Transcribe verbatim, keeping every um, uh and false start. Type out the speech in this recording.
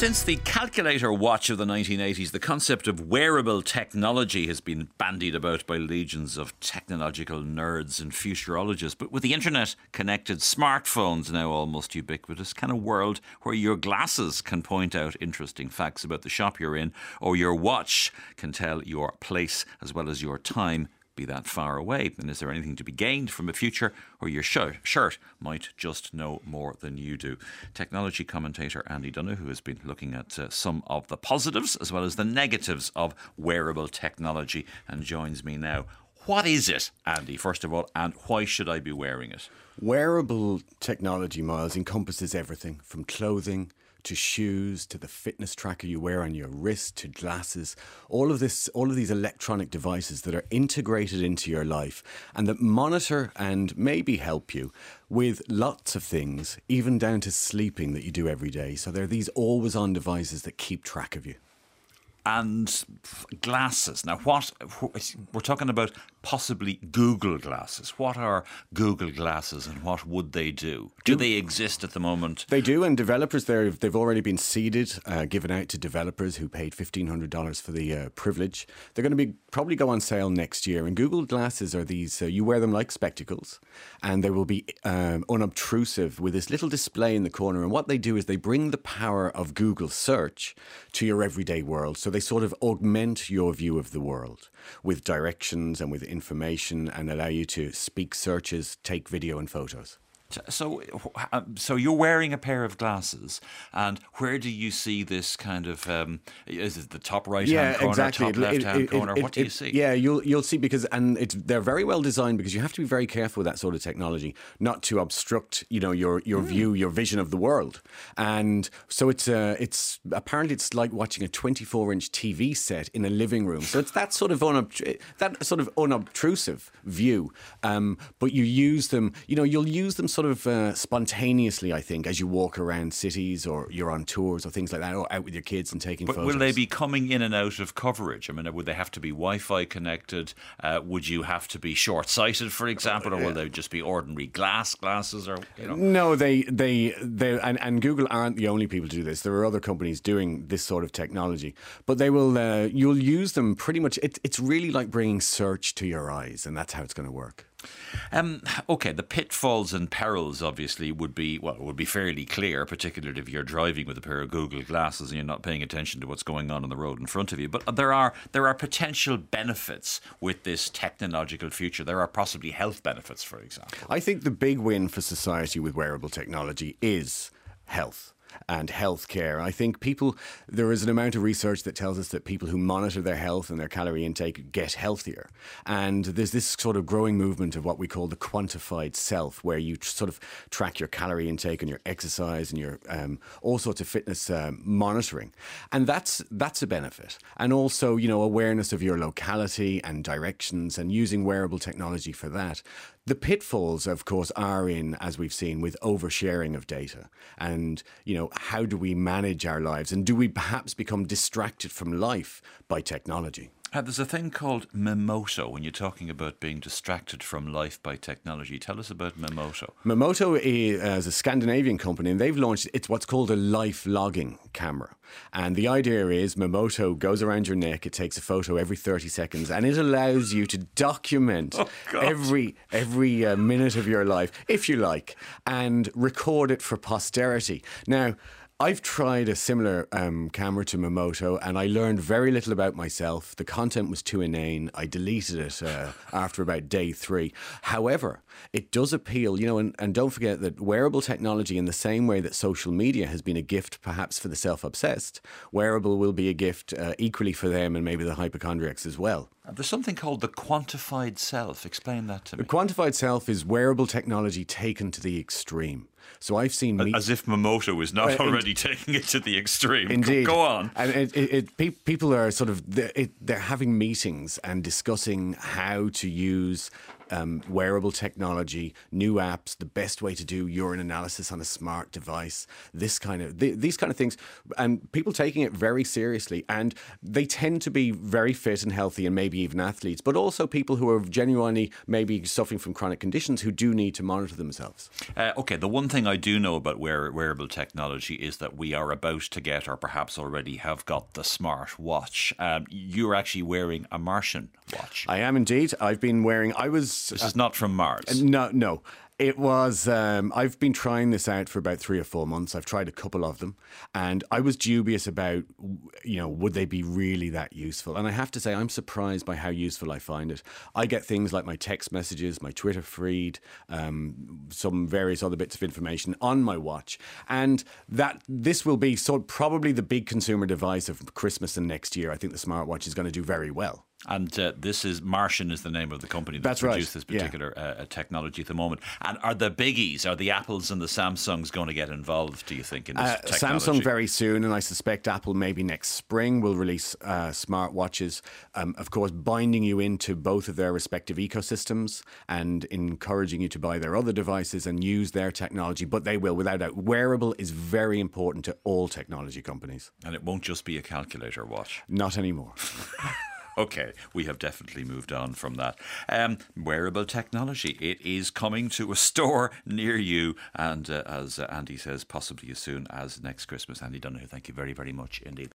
Since the calculator watch of the nineteen eighties, the concept of wearable technology has been bandied about by legions of technological nerds and futurologists. But with the internet connected, smartphones now almost ubiquitous, can a world where your glasses can point out interesting facts about the shop you're in, or your watch can tell your place as well as your time, be that far away? And is there anything to be gained from a future where your shirt, shirt might just know more than you do? Technology commentator Andy Donoghue has been looking at uh, some of the positives as well as the negatives of wearable technology and joins me now. What is it, Andy, first of all, and why should I be wearing it? Wearable technology, Miles, encompasses everything from clothing to shoes, to the fitness tracker you wear on your wrist, to glasses, all of this, all of these electronic devices that are integrated into your life and that monitor and maybe help you with lots of things, even down to sleeping that you do every day. So they're these always-on devices that keep track of you. And glasses. Now, what we're talking about possibly Google glasses. What are Google glasses and what would they do? Do they exist at the moment? They do, and developers, they've, they've already been seeded, uh, given out to developers who paid fifteen hundred dollars for the uh, privilege. They're going to be probably go on sale next year. And Google glasses are these, uh, you wear them like spectacles, and they will be um, unobtrusive with this little display in the corner. And what they do is they bring the power of Google search to your everyday world. So they sort of augment your view of the world with directions and with information and allow you to speak searches, take video and photos. So, so you're wearing a pair of glasses, and where do you see this kind of? Um, is it the top right hand yeah, corner, exactly. top left hand corner? It, what it, do you it, see? Yeah, you'll you'll see because and it's they're very well designed because you have to be very careful with that sort of technology, not to obstruct you know your your mm. view, your vision of the world. And so it's uh, it's apparently it's like watching a twenty-four inch T V set in a living room. So it's that sort of unobt- that sort of unobtrusive view. Um, but you use them, you know, you'll use them sort of uh, spontaneously. Spontaneously, I think, as you walk around cities or you're on tours or things like that, or out with your kids and taking but photos. Will they be coming in and out of coverage? I mean, would they have to be Wi-Fi connected? Uh, would you have to be short-sighted, for example, or will they just be ordinary glass glasses? Or you know? No, they they they and, and Google aren't the only people to do this. There are other companies doing this sort of technology, but they will. Uh, you'll use them pretty much. It, it's really like bringing search to your eyes, and that's how it's going to work. Um, okay, the pitfalls and perils obviously would be, well, would be fairly clear, particularly if you're driving with a pair of Google glasses and you're not paying attention to what's going on on the road in front of you. But there are there are potential benefits with this technological future. There are possibly health benefits, for example. I think the big win for society with wearable technology is health and healthcare. I think people, there is an amount of research that tells us that people who monitor their health and their calorie intake get healthier. And there's this sort of growing movement of what we call the quantified self, where you sort of track your calorie intake and your exercise and your um, all sorts of fitness uh, monitoring. And that's that's a benefit. And also, you know, awareness of your locality and directions and using wearable technology for that. The pitfalls, of course, are in, as we've seen, with oversharing of data. And, you know, how do we manage our lives? And do we perhaps become distracted from life by technology? Uh, there's a thing called Memoto when you're talking about being distracted from life by technology. Tell us about Memoto. Memoto is a Scandinavian company, and they've launched, it's what's called a life logging camera. And the idea is Memoto goes around your neck, it takes a photo every thirty seconds, and it allows you to document oh, every every uh, minute of your life, if you like, and record it for posterity. Now, I've tried a similar um, camera to Memoto, and I learned very little about myself. The content was too inane. I deleted it uh, after about day three. However, it does appeal, you know, and, and don't forget that wearable technology, in the same way that social media has been a gift perhaps for the self-obsessed, wearable will be a gift uh, equally for them and maybe the hypochondriacs as well. There's something called the quantified self. Explain that to me. The quantified self is wearable technology taken to the extreme. So I've seen... Meet- As if Memoto is not uh, already in- taking it to the extreme. Indeed. Go, go on. And it, it, it, pe- people are sort of... They're, it, they're having meetings and discussing how to use um, wearable technology, new apps, the best way to do urine analysis on a smart device, this kind of th- these kind of things, and people taking it very seriously. And they tend to be very fit and healthy, and maybe even athletes, but also people who are genuinely maybe suffering from chronic conditions who do need to monitor themselves. Uh, okay, the one thing I do know about wear- wearable technology is that we are about to get, or perhaps already have got, the smart watch. Um, you're actually wearing a Martian watch. I am indeed. I've been wearing. I was. This is not from Mars. No, no. It was, um, I've been trying this out for about three or four months. I've tried a couple of them, and I was dubious about, you know, would they be really that useful? And I have to say, I'm surprised by how useful I find it. I get things like my text messages, my Twitter feed, um, some various other bits of information on my watch. And that this will be so probably the big consumer device of Christmas and next year. I think the smartwatch is going to do very well. And uh, this is Martian is the name of the company that That's produced right. this particular yeah. uh, technology at the moment. And are the biggies, are the Apples and the Samsungs going to get involved, do you think, in this uh, technology? Samsung very soon, and I suspect Apple maybe next spring will release uh, smartwatches, um, of course, binding you into both of their respective ecosystems and encouraging you to buy their other devices and use their technology. But they will, without doubt. Wearable is very important to all technology companies. And it won't just be a calculator watch. Not anymore. Okay, we have definitely moved on from that. Um, wearable technology, it is coming to a store near you, and uh, as uh, Andy says, possibly as soon as next Christmas. Andy Donoghue, thank you very, very much indeed.